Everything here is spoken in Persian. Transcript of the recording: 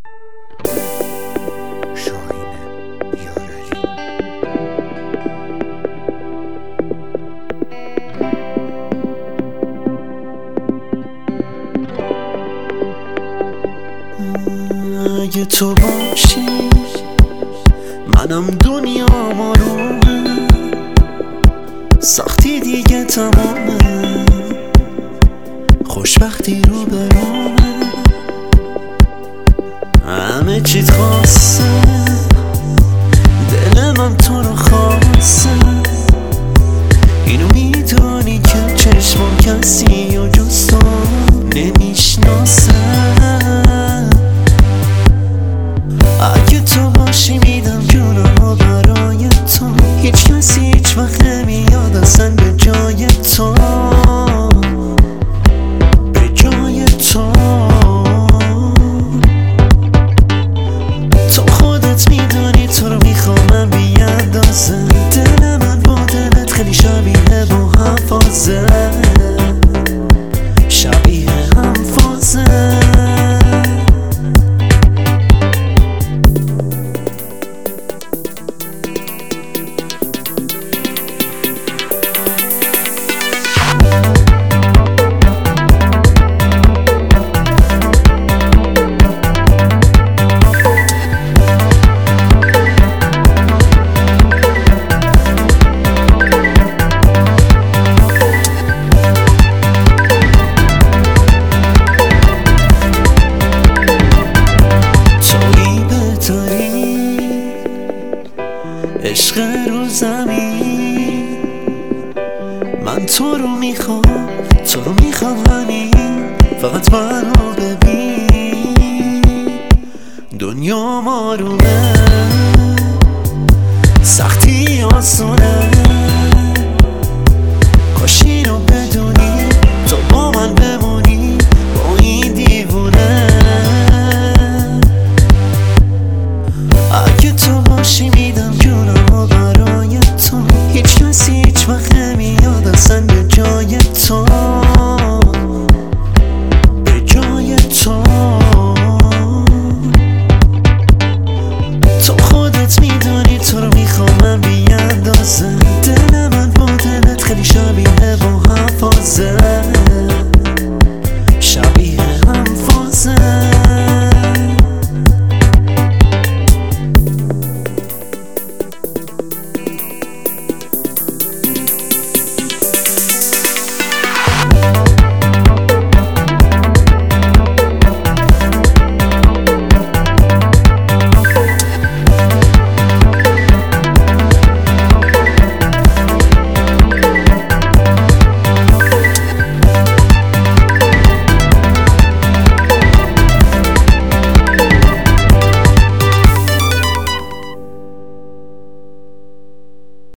اگه تو باشی منم دنیا آرومه، سختی دیگه تمامه، خوشبختی رو برومه، همه چیت خاصه، دل من تو رو خواسته، اینو میدونی که چشمم کسی و جز تو نمیشناسه. اگه تو باشی میدم جونمو برای تو، هیچ کسی هیچ وقت نمیاد اصلا به جای تو، به جای تو. تو خودت میدونی تو رو میخوام بی اندازه، دل من با دلت خیلی شبیه با حفاظه، شبیه حفاظه. عشق رو زمین، من تو رو میخوام، تو رو میخوام همین، فقط منو ببین. دنیا آرومه، سختی آسونه،